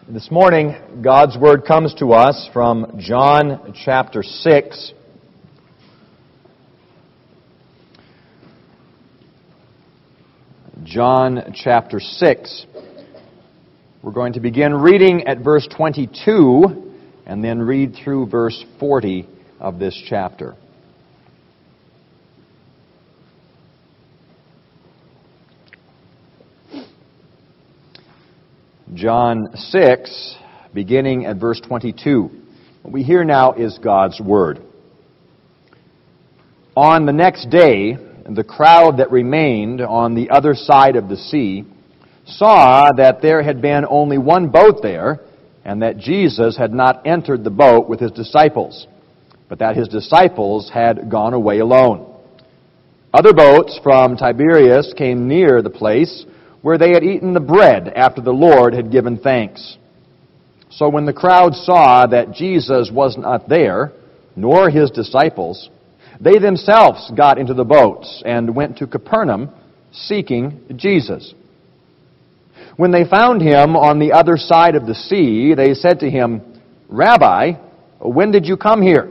This morning, God's Word comes to us from John chapter 6. John chapter 6. We're going to begin reading at verse 22 and then read through verse 40 of this chapter. John 6, beginning at verse 22. What we hear now is God's Word. On the next day, the crowd that remained on the other side of the sea saw that there had been only one boat there, and that Jesus had not entered the boat with his disciples, but that his disciples had gone away alone. Other boats from Tiberias came near the place where they had eaten the bread after the Lord had given thanks. So when the crowd saw that Jesus was not there, nor his disciples, they themselves got into the boats and went to Capernaum, seeking Jesus. When they found him on the other side of the sea, they said to him, "Rabbi, when did you come here?"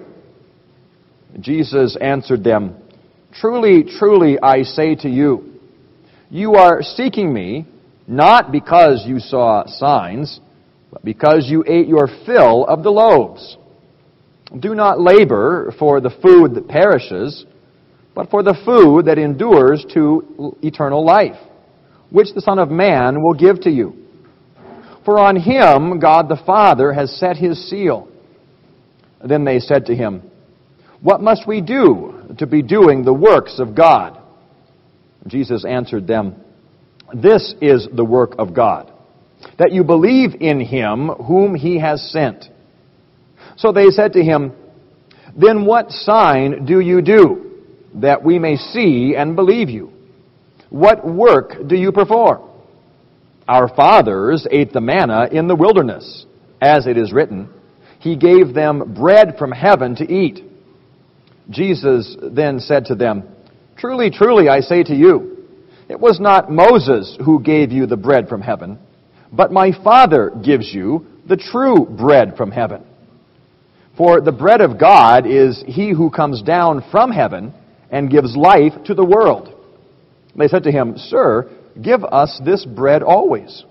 Jesus answered them, "Truly, truly, I say to you, you are seeking me, not because you saw signs, but because you ate your fill of the loaves. Do not labor for the food that perishes, but for the food that endures to eternal life, which the Son of Man will give to you. For on him God the Father has set his seal." Then they said to him, "What must we do to be doing the works of God?" Jesus answered them, "This is the work of God, that you believe in him whom he has sent." So they said to him, "Then what sign do you do, that we may see and believe you? What work do you perform? Our fathers ate the manna in the wilderness, as it is written, He gave them bread from heaven to eat." Jesus then said to them, "Truly, truly, I say to you, it was not Moses who gave you the bread from heaven, but my Father gives you the true bread from heaven. For the bread of God is he who comes down from heaven and gives life to the world." They said to him, "Sir, give us this bread always."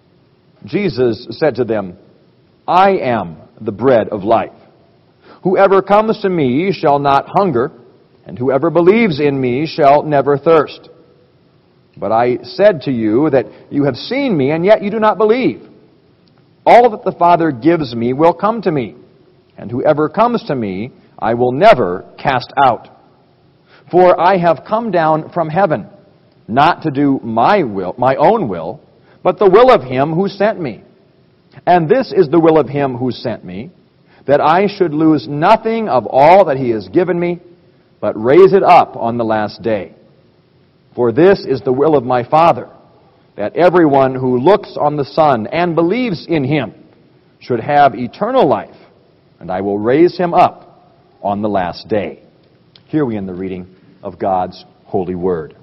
Jesus said to them, "I am the bread of life. Whoever comes to me shall not hunger, and whoever believes in me shall never thirst. But I said to you that you have seen me, and yet you do not believe. All that the Father gives me will come to me, and whoever comes to me I will never cast out. For I have come down from heaven, not to do my own will, but the will of him who sent me. And this is the will of him who sent me, that I should lose nothing of all that he has given me, but raise it up on the last day. For this is the will of my Father, that everyone who looks on the Son and believes in him should have eternal life, and I will raise him up on the last day." Here we end the reading of God's holy word.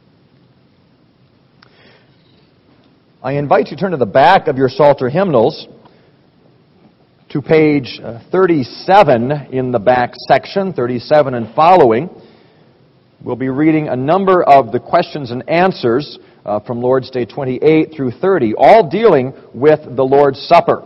I invite you to turn to the back of your Psalter hymnals to page 37 in the back section, 37 and following. We'll be reading a number of the questions and answers from Lord's Day 28 through 30, all dealing with the Lord's Supper.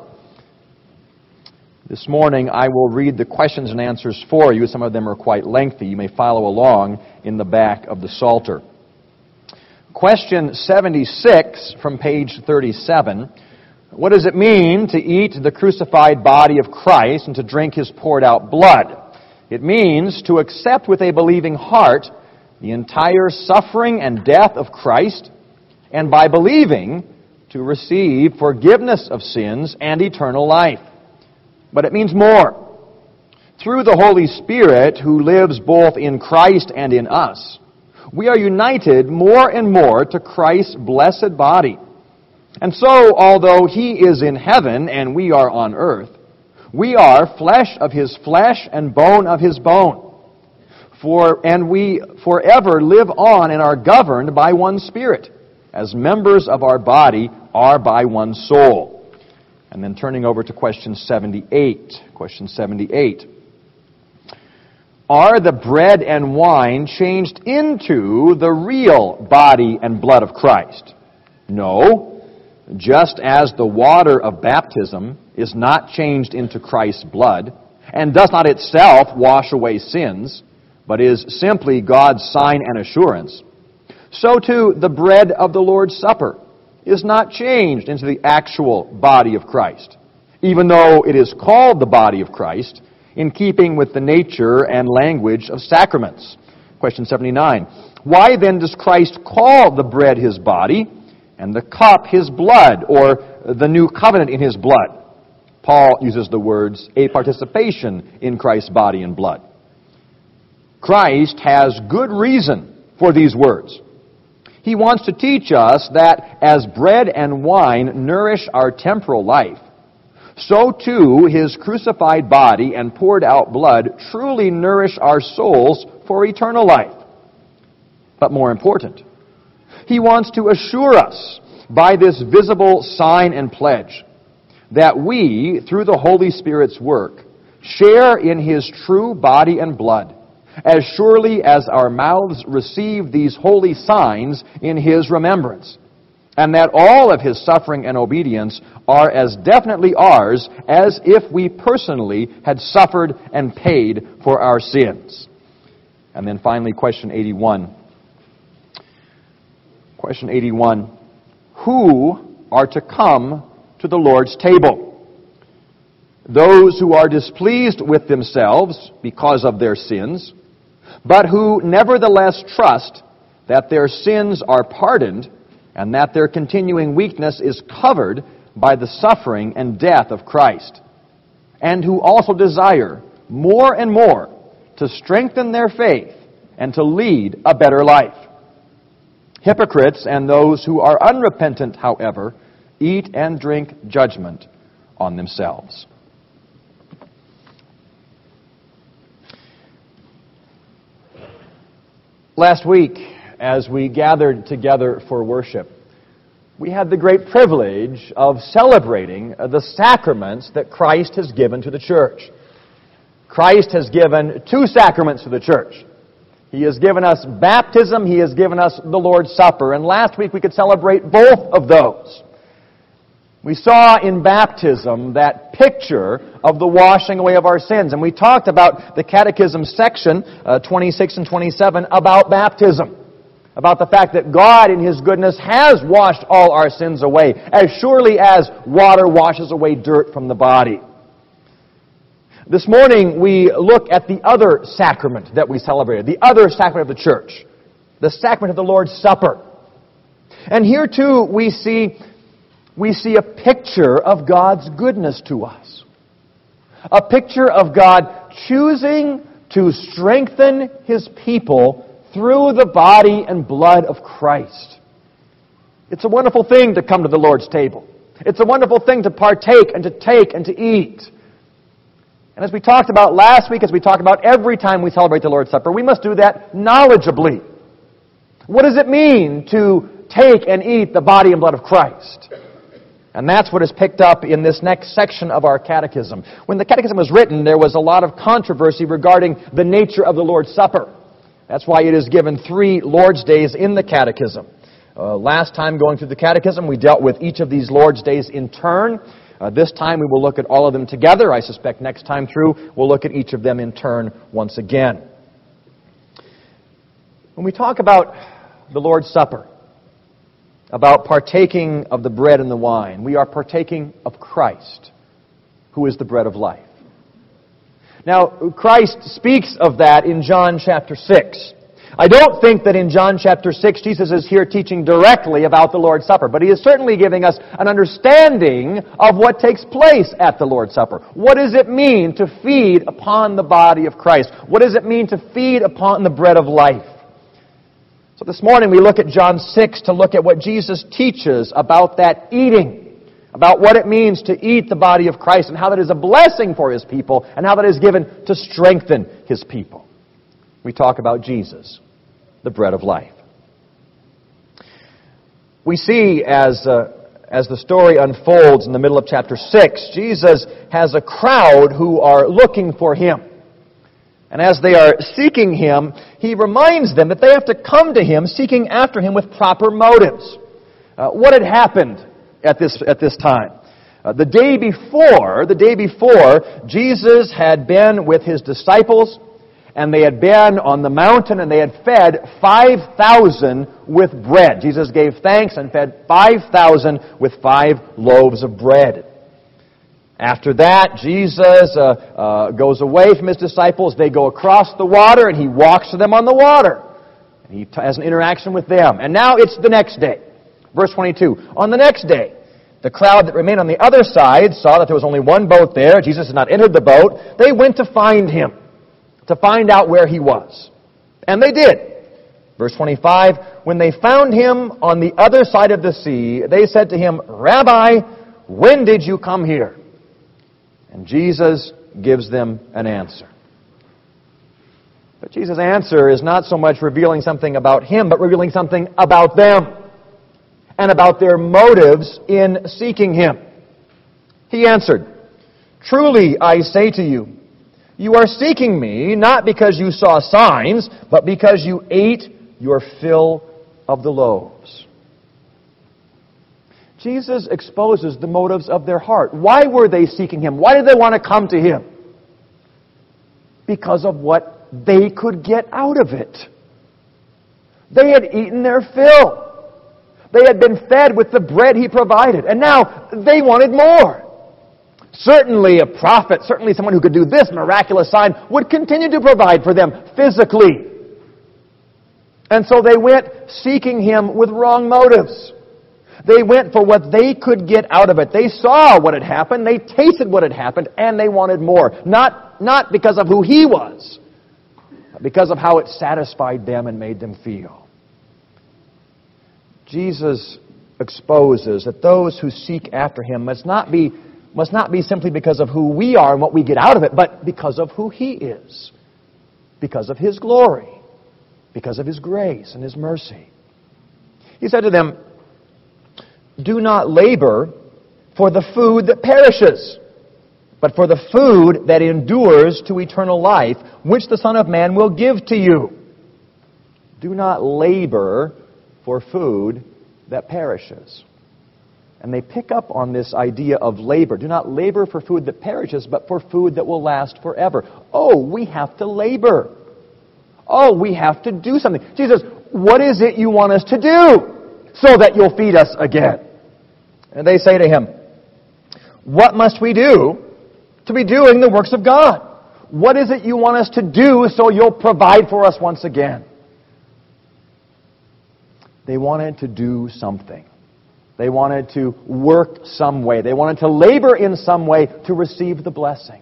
This morning I will read the questions and answers for you. Some of them are quite lengthy. You may follow along in the back of the Psalter. Question 76 from page 37. What does it mean to eat the crucified body of Christ and to drink his poured out blood? It means to accept with a believing heart the entire suffering and death of Christ, and by believing, to receive forgiveness of sins and eternal life. But it means more. Through the Holy Spirit, who lives both in Christ and in us, we are united more and more to Christ's blessed body. And so, although he is in heaven and we are on earth, we are flesh of his flesh and bone of his bone. And we forever live on and are governed by one Spirit, as members of our body are by one soul. And then turning over to question 78. Question 78. Are the bread and wine changed into the real body and blood of Christ? No. Just as the water of baptism is not changed into Christ's blood, and does not itself wash away sins, but is simply God's sign and assurance, so too the bread of the Lord's Supper is not changed into the actual body of Christ, even though it is called the body of Christ, in keeping with the nature and language of sacraments. Question 79. Why then does Christ call the bread His body and the cup His blood, or the new covenant in His blood? Paul uses the words, a participation in Christ's body and blood. Christ has good reason for these words. He wants to teach us that as bread and wine nourish our temporal life, so too His crucified body and poured out blood truly nourish our souls for eternal life. But more important, He wants to assure us by this visible sign and pledge that we, through the Holy Spirit's work, share in His true body and blood, as surely as our mouths receive these holy signs in His remembrance, and that all of His suffering and obedience are as definitely ours as if we personally had suffered and paid for our sins. And then finally, question 81. Question 81. Who are to come to the Lord's table? Those who are displeased with themselves because of their sins, but who nevertheless trust that their sins are pardoned and that their continuing weakness is covered by the suffering and death of Christ, and who also desire more and more to strengthen their faith and to lead a better life. Hypocrites and those who are unrepentant, however, eat and drink judgment on themselves. Last week, as we gathered together for worship, we had the great privilege of celebrating the sacraments that Christ has given to the church. Christ has given two sacraments to the church. He has given us baptism, He has given us the Lord's Supper, and last week we could celebrate both of those. We saw in baptism that picture of the washing away of our sins. And we talked about the Catechism section, 26 and 27, about baptism. About the fact that God in His goodness has washed all our sins away, as surely as water washes away dirt from the body. This morning we look at the other sacrament that we celebrated, the other sacrament of the church, the sacrament of the Lord's Supper. And here too we see a picture of God's goodness to us. A picture of God choosing to strengthen His people through the body and blood of Christ. It's a wonderful thing to come to the Lord's table. It's a wonderful thing to partake and to take and to eat. And as we talked about last week, as we talk about every time we celebrate the Lord's Supper, we must do that knowledgeably. What does it mean to take and eat the body and blood of Christ? And that's what is picked up in this next section of our catechism. When the catechism was written, there was a lot of controversy regarding the nature of the Lord's Supper. That's why it is given 3 Lord's Days in the catechism. Last time going through the catechism, we dealt with each of these Lord's Days in turn. This time we will look at all of them together. I suspect next time through, we'll look at each of them in turn once again. When we talk about the Lord's Supper, about partaking of the bread and the wine, we are partaking of Christ, who is the bread of life. Now, Christ speaks of that in John chapter 6. I don't think that in John chapter 6 Jesus is here teaching directly about the Lord's Supper, but He is certainly giving us an understanding of what takes place at the Lord's Supper. What does it mean to feed upon the body of Christ? What does it mean to feed upon the bread of life? So this morning we look at John 6 to look at what Jesus teaches about that eating, about what it means to eat the body of Christ and how that is a blessing for His people and how that is given to strengthen His people. We talk about Jesus, the bread of life. We see as as the story unfolds in the middle of chapter 6, Jesus has a crowd who are looking for Him. And as they are seeking Him, He reminds them that they have to come to Him seeking after Him with proper motives. What had happened at this time? The day before, Jesus had been with His disciples, and they had been on the mountain, and they had fed 5,000 with bread. Jesus gave thanks and fed 5,000 with 5 loaves of bread. After that, Jesus goes away from His disciples. They go across the water, and He walks to them on the water. And He has an interaction with them. And now it's the next day. Verse 22. On the next day, the crowd that remained on the other side saw that there was only one boat there. Jesus had not entered the boat. They went to find Him, to find out where He was. And they did. Verse 25, when they found Him on the other side of the sea, they said to Him, Rabbi, when did you come here? And Jesus gives them an answer. But Jesus' answer is not so much revealing something about Him, but revealing something about them and about their motives in seeking Him. He answered, Truly I say to you, you are seeking Me not because you saw signs, but because you ate your fill of the loaves. Jesus exposes the motives of their heart. Why were they seeking Him? Why did they want to come to Him? Because of what they could get out of it. They had eaten their fill. They had been fed with the bread He provided, and now they wanted more. Certainly a prophet, certainly someone who could do this miraculous sign, would continue to provide for them physically. And so they went seeking Him with wrong motives. They went for what they could get out of it. They saw what had happened, they tasted what had happened, and they wanted more. Not because of who He was, but because of how it satisfied them and made them feel. Jesus exposes that those who seek after Him must not be simply because of who we are and what we get out of it, but because of who He is, because of His glory, because of His grace and His mercy. He said to them, Do not labor for the food that perishes, but for the food that endures to eternal life, which the Son of Man will give to you. Do not labor for food that perishes. And they pick up on this idea of labor. Do not labor for food that perishes, but for food that will last forever. Oh, we have to labor. Oh, we have to do something. Jesus, what is it you want us to do so that you'll feed us again? And they say to Him, What must we do to be doing the works of God? What is it you want us to do so you'll provide for us once again? They wanted to do something. They wanted to work some way. They wanted to labor in some way to receive the blessing.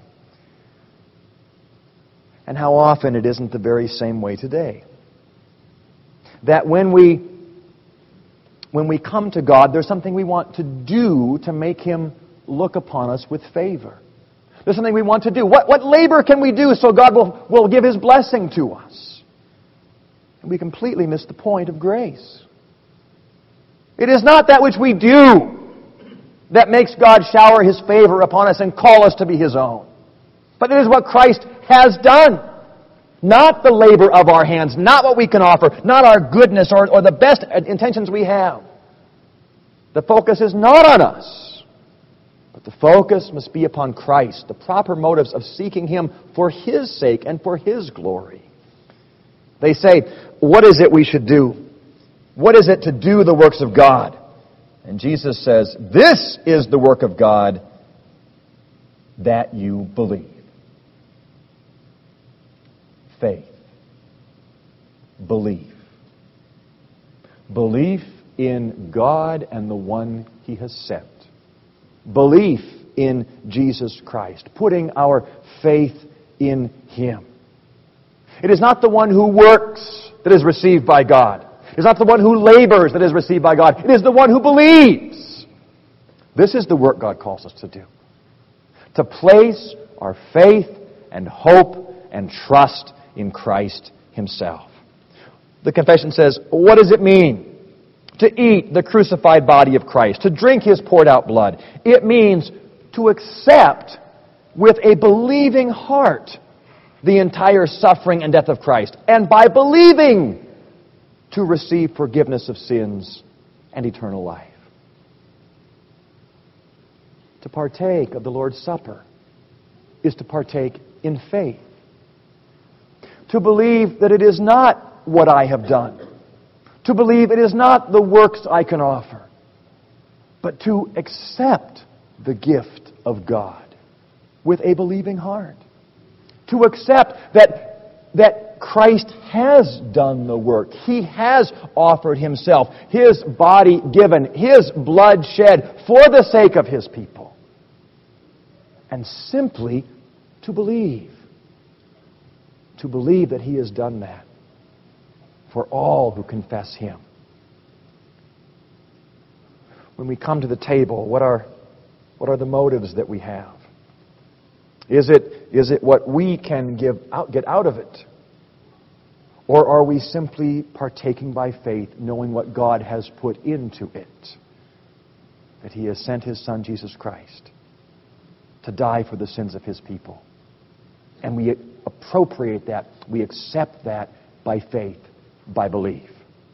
And how often it isn't the very same way today. That when we come to God, there's something we want to do to make Him look upon us with favor. There's something we want to do. What labor can we do so God will give His blessing to us? And we completely miss the point of grace. It is not that which we do that makes God shower His favor upon us and call us to be His own. But it is what Christ has done. Not the labor of our hands, not what we can offer, not our goodness or the best intentions we have. The focus is not on us, but the focus must be upon Christ, the proper motives of seeking Him for His sake and for His glory. They say, what is it we should do? What is it to do the works of God? And Jesus says, this is the work of God, that you believe. Faith. Belief. Belief in God and the one He has sent. Belief in Jesus Christ. Putting our faith in Him. It is not the one who works that is received by God. It is not the one who labors that is received by God. It is the one who believes. This is the work God calls us to do. To place our faith and hope and trust in Christ Himself. The confession says, what does it mean? to eat the crucified body of Christ, to drink His poured out blood. It means to accept with a believing heart the entire suffering and death of Christ. And by believing, to receive forgiveness of sins and eternal life. To partake of the Lord's Supper is to partake in faith. To believe that it is not what I have done. To believe it is not the works I can offer. But to accept the gift of God with a believing heart. To accept that Christ has done the work. He has offered Himself, His body given, His blood shed for the sake of His people. And simply to believe. To believe that He has done that for all who confess Him. When we come to the table, what are the motives that we have? Is it what we can get out of it? Or are we simply partaking by faith, knowing what God has put into it? That He has sent His Son, Jesus Christ, to die for the sins of His people. And we appropriate that, we accept that by faith, by belief.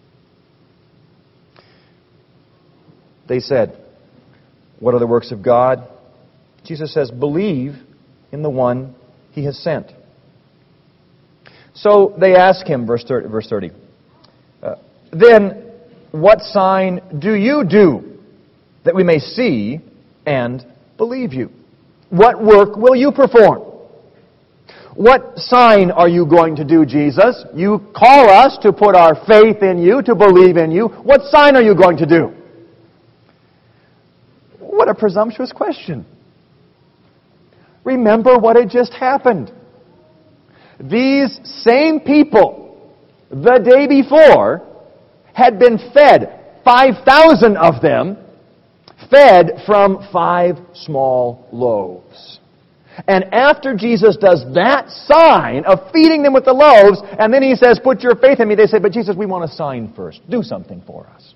They said, what are the works of God? Jesus says, believe in the one He has sent. So they ask Him, verse 30, then what sign do you do that we may see and believe you? What work will you perform? What sign are you going to do, Jesus? You call us to put our faith in You, to believe in You. What sign are you going to do? What a presumptuous question. Remember what had just happened. These same people, the day before, had been fed, 5,000 of them, fed from 5 small loaves. And after Jesus does that sign of feeding them with the loaves, and then He says, put your faith in Me, they say, but Jesus, we want a sign first. Do something for us.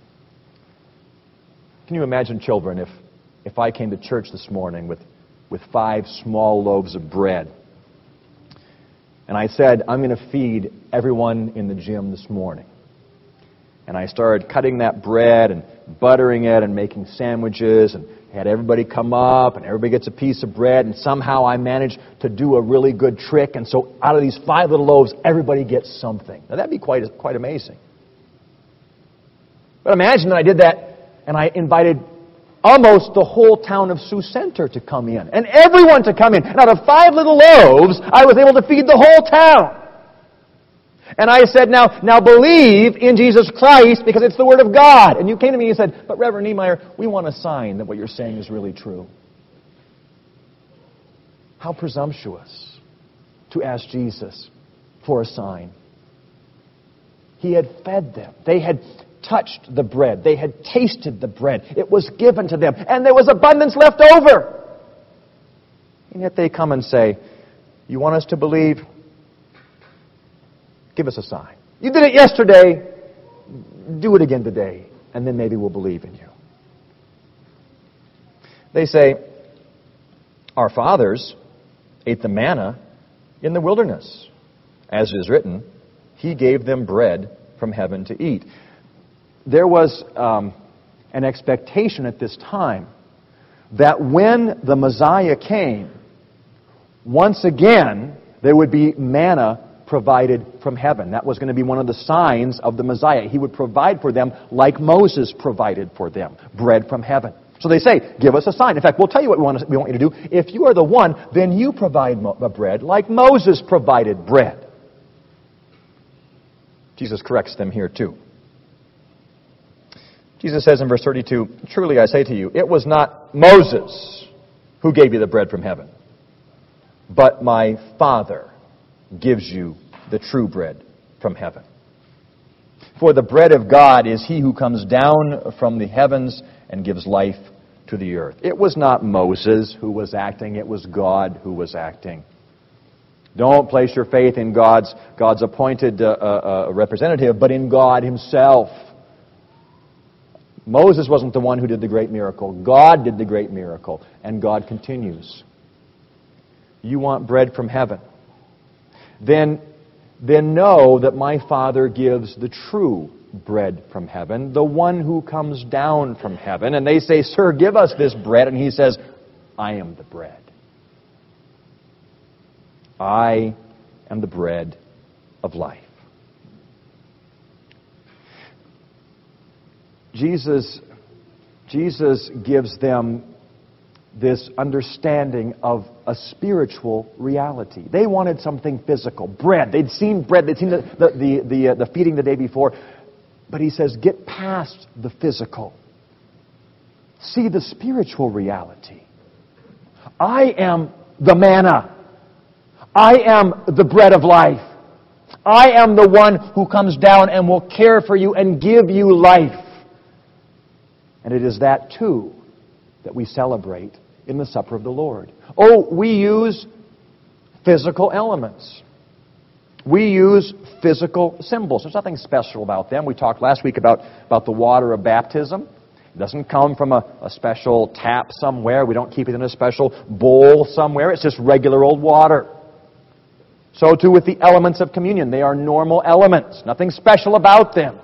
Can you imagine, children, if I came to church this morning with 5 small loaves of bread, and I said, I'm going to feed everyone in the gym this morning. And I started cutting that bread and buttering it and making sandwiches and had everybody come up and everybody gets a piece of bread, and somehow I managed to do a really good trick, and so out of these 5 little loaves, everybody gets something. Now that'd be quite amazing. But imagine that I did that and I invited almost the whole town of Sioux Center to come in, and everyone to come in. And out of 5 little loaves, I was able to feed the whole town. And I said, now believe in Jesus Christ because it's the Word of God. And you came to me and said, but Reverend Niemeyer, we want a sign that what you're saying is really true. How presumptuous to ask Jesus for a sign. He had fed them. They had touched the bread. They had tasted the bread. It was given to them. And there was abundance left over. And yet they come and say, you want us to believe? Give us a sign. You did it yesterday. Do it again today. And then maybe we'll believe in you. They say, our fathers ate the manna in the wilderness. As it is written, He gave them bread from heaven to eat. There was an expectation at this time that when the Messiah came, once again there would be manna provided from heaven. That was going to be one of the signs of the Messiah. He would provide for them like Moses provided for them, bread from heaven. So they say, give us a sign. In fact, we'll tell you what we want you to do. If you are the one, then you provide bread like Moses provided bread. Jesus corrects them here too. Jesus says in verse 32, truly I say to you, it was not Moses who gave you the bread from heaven, but my Father gives you the true bread from heaven. For the bread of God is He who comes down from the heavens and gives life to the earth. It was not Moses who was acting, it was God who was acting. Don't place your faith in God's appointed representative, but in God Himself. Moses wasn't the one who did the great miracle. God did the great miracle. And God continues. You want bread from heaven? Then know that my Father gives the true bread from heaven, the one who comes down from heaven. And they say, Sir, give us this bread. And He says, I am the bread. I am the bread of life. Jesus gives them this understanding of a spiritual reality. They wanted something physical, bread. They'd seen bread. They'd seen the feeding the day before. But He says, get past the physical. See the spiritual reality. I am the manna. I am the bread of life. I am the one who comes down and will care for you and give you life. And it is that, too, that we celebrate in the supper of the Lord. Oh, we use physical elements. We use physical symbols. There's nothing special about them. We talked last week about the water of baptism. It doesn't come from a special tap somewhere. We don't keep it in a special bowl somewhere. It's just regular old water. So too with the elements of communion. They are normal elements. Nothing special about them.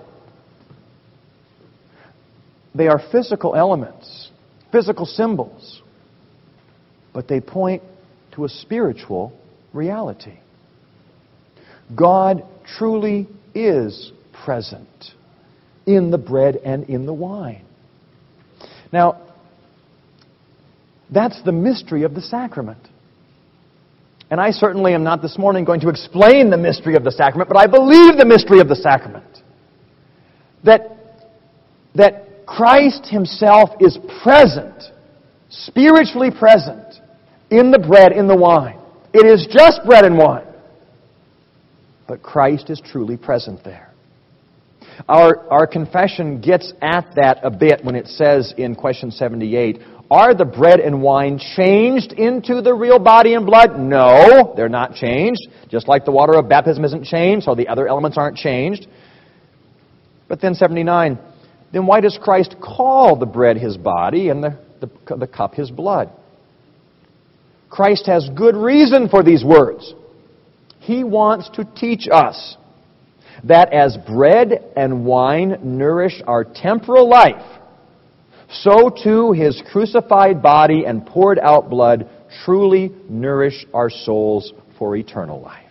They are physical elements, physical symbols, but they point to a spiritual reality. God truly is present in the bread and in the wine. Now, that's the mystery of the sacrament. And I certainly am not this morning going to explain the mystery of the sacrament, but I believe the mystery of the sacrament. That Christ Himself is present, spiritually present, in the bread, in the wine. It is just bread and wine. But Christ is truly present there. Our confession gets at that a bit when it says in question 78, are the bread and wine changed into the real body and blood? No, they're not changed. Just like the water of baptism isn't changed, so the other elements aren't changed. But then 79, then why does Christ call the bread His body and the cup His blood? Christ has good reason for these words. He wants to teach us that as bread and wine nourish our temporal life, so too His crucified body and poured out blood truly nourish our souls for eternal life.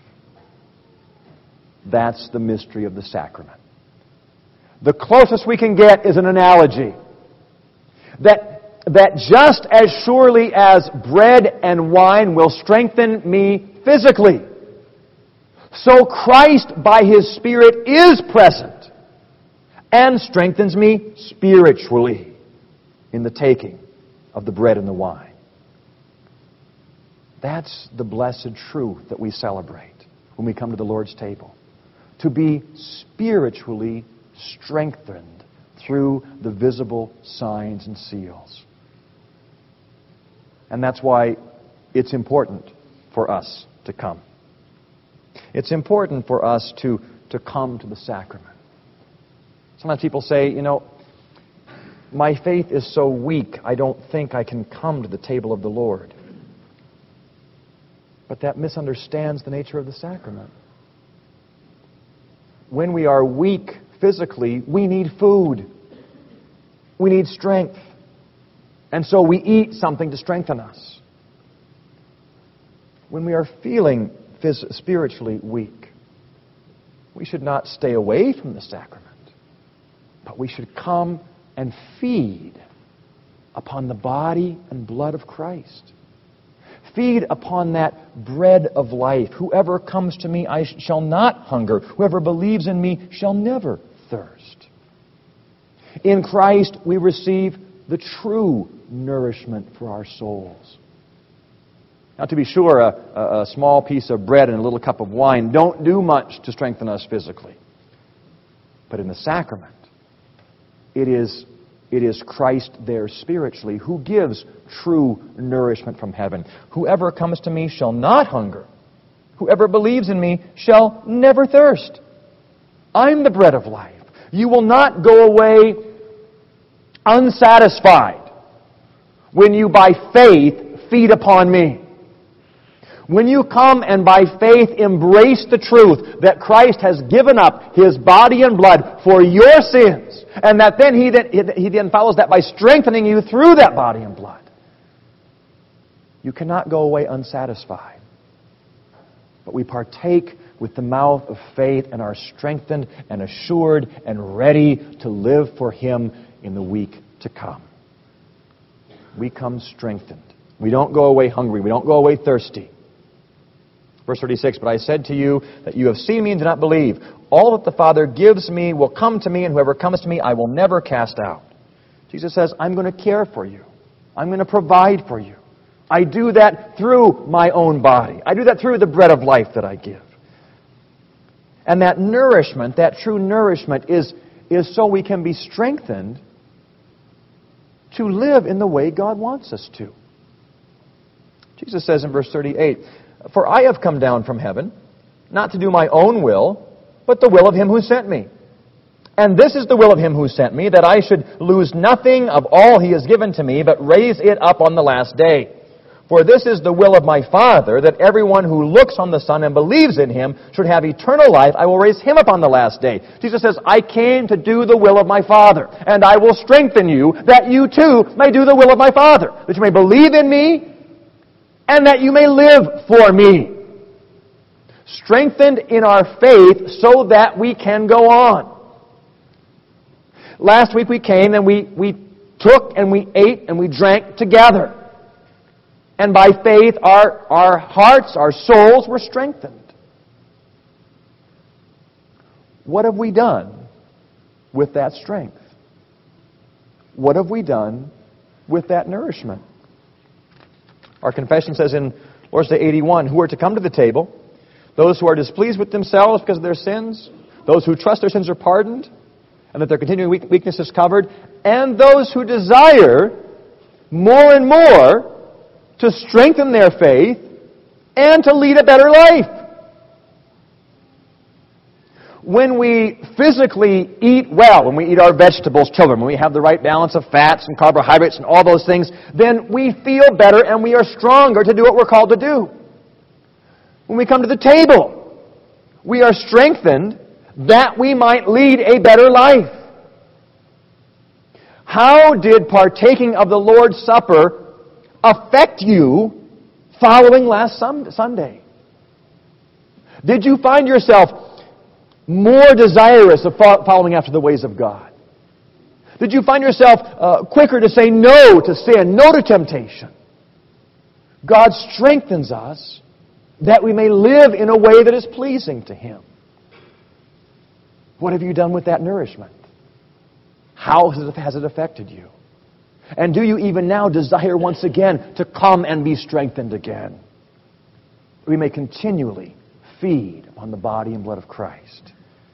That's the mystery of the sacrament. The closest we can get is an analogy. That just as surely as bread and wine will strengthen me physically, so Christ by His Spirit is present and strengthens me spiritually in the taking of the bread and the wine. That's the blessed truth that we celebrate when we come to the Lord's table. To be spiritually strengthened through the visible signs and seals. And that's why it's important for us to come. It's important for us to come to the sacrament. Sometimes people say, my faith is so weak, I don't think I can come to the table of the Lord. But that misunderstands the nature of the sacrament. When we are weak physically, we need food. We need strength. And so we eat something to strengthen us. When we are feeling spiritually weak, we should not stay away from the sacrament, but we should come and feed upon the body and blood of Christ. Feed upon that bread of life. Whoever comes to me, I shall not hunger. Whoever believes in me shall never thirst. In Christ, we receive the true nourishment for our souls. Now, to be sure, a small piece of bread and a little cup of wine don't do much to strengthen us physically. But in the sacrament, it is Christ there spiritually who gives true nourishment from heaven. Whoever comes to me shall not hunger. Whoever believes in me shall never thirst. I'm the bread of life. You will not go away unsatisfied when you by faith feed upon me. When you come and by faith embrace the truth that Christ has given up His body and blood for your sins, and that then He then follows that by strengthening you through that body and blood, you cannot go away unsatisfied. But we partake with the mouth of faith and are strengthened and assured and ready to live for Him in the week to come. We come strengthened. We don't go away hungry. We don't go away thirsty. Verse 36, but I said to you that you have seen me and do not believe. All that the Father gives me will come to me, and whoever comes to me I will never cast out. Jesus says, I'm going to care for you. I'm going to provide for you. I do that through my own body. I do that through the bread of life that I give. And that nourishment, that true nourishment, is so we can be strengthened to live in the way God wants us to. Jesus says in verse 38, for I have come down from heaven, not to do my own will, but the will of Him who sent me. And this is the will of Him who sent me, that I should lose nothing of all He has given to me, but raise it up on the last day. For this is the will of my Father, that everyone who looks on the Son and believes in Him should have eternal life. I will raise him up on the last day. Jesus says, I came to do the will of my Father, and I will strengthen you, that you too may do the will of my Father, that you may believe in me, and that you may live for me. Strengthened in our faith so that we can go on. Last week we came and we took and we ate and we drank together. And by faith our hearts, our souls were strengthened. What have we done with that strength? What have we done with that nourishment? Our confession says in Lord's Day 81, who are to come to the table, those who are displeased with themselves because of their sins, those who trust their sins are pardoned, and that their continuing weakness is covered, and those who desire more and more to strengthen their faith and to lead a better life. When we physically eat well, when we eat our vegetables, children, when we have the right balance of fats and carbohydrates and all those things, then we feel better and we are stronger to do what we're called to do. When we come to the table, we are strengthened that we might lead a better life. How did partaking of the Lord's Supper affect you following last Sunday? Did you find yourself more desirous of following after the ways of God? Did you find yourself quicker to say no to sin, no to temptation? God strengthens us that we may live in a way that is pleasing to Him. What have you done with that nourishment? How has it affected you? And do you even now desire once again to come and be strengthened again? We may continually feed upon the body and blood of Christ.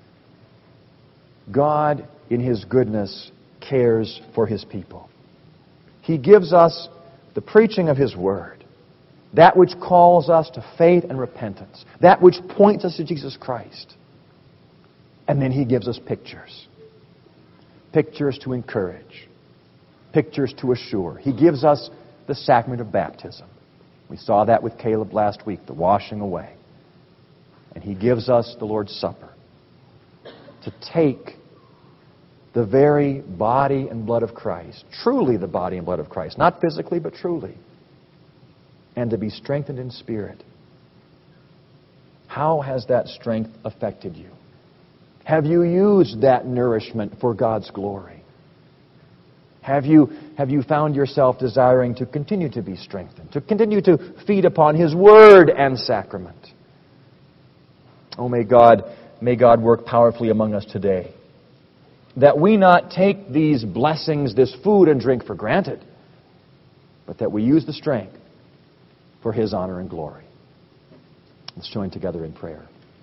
God, in His goodness, cares for His people. He gives us the preaching of His Word, that which calls us to faith and repentance, that which points us to Jesus Christ. And then He gives us pictures. Pictures to encourage. Pictures to assure. He gives us the sacrament of baptism. We saw that with Caleb last week, the washing away. And He gives us the Lord's Supper to take the very body and blood of Christ, truly the body and blood of Christ, not physically but truly, and to be strengthened in spirit. How has that strength affected you? Have you used that nourishment for God's glory? Have you found yourself desiring to continue to be strengthened, to continue to feed upon His Word and sacrament? Oh, may God work powerfully among us today, that we not take these blessings, this food and drink for granted, but that we use the strength for His honor and glory. Let's join together in prayer.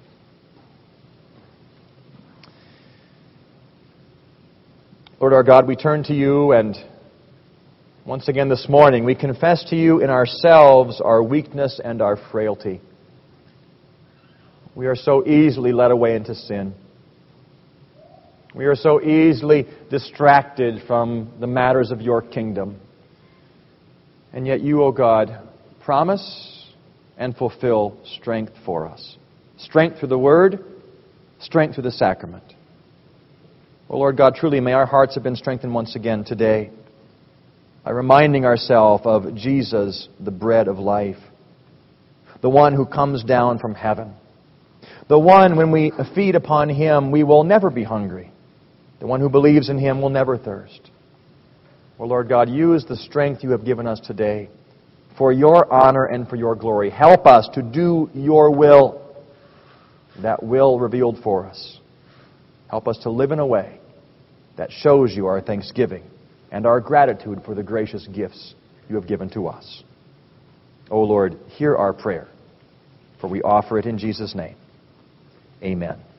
Lord our God, we turn to You, and once again this morning we confess to You in ourselves our weakness and our frailty. We are so easily led away into sin. We are so easily distracted from the matters of your kingdom. And yet you, O God, promise and fulfill strength for us. Strength through the Word, strength through the sacrament. O Lord God, truly may our hearts have been strengthened once again today by reminding ourselves of Jesus, the bread of life, the one who comes down from heaven, the one, when we feed upon Him, we will never be hungry. The one who believes in Him will never thirst. O Lord God, use the strength you have given us today for your honor and for your glory. Help us to do your will, that will revealed for us. Help us to live in a way that shows you our thanksgiving and our gratitude for the gracious gifts you have given to us. O Lord, hear our prayer, for we offer it in Jesus' name. Amen.